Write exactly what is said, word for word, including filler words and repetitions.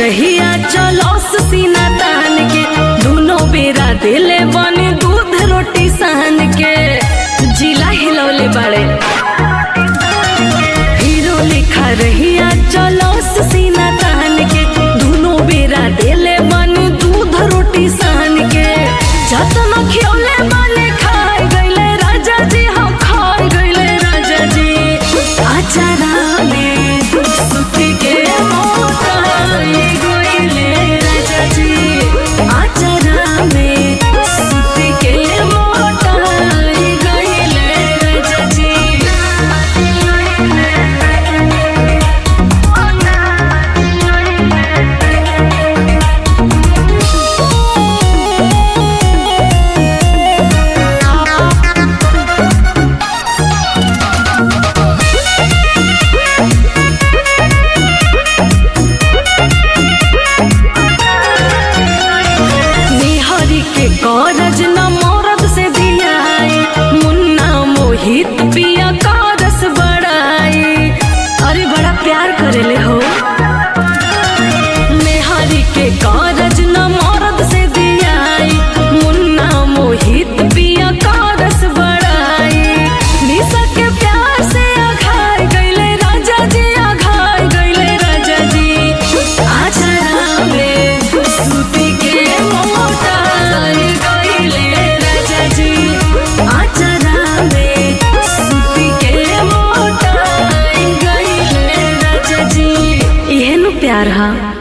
रहिया चलो सीना तान के दोनों बेरा दिले बने दूध रोटी सहन के जिला हिलौले बड़े हीरो लिखा रहिया चलो सीना तान के दोनों बेरा दिले बने दूध रोटी सहन के जतना खिलौले बने खाए गईले राजा जी हम खाए गईले राजा जी आचारा में सुती के मोटाई गईले राजा जी आचारा में सुती के मोटाई गईले राजा जी। के कारज न मौरत से दियाई मुन्ना मोहित पिया कारस बड़ाई अरे बड़ा प्यार करेले हो मेहरी के कारज न मौरत से दियाई मुन्ना मोहित पिया कारस बड़ाई निशा के प्यार से आघाय गईले राजा जी आघाय गईले राजा जी आचरा में सूती के मोटा प्यार हा।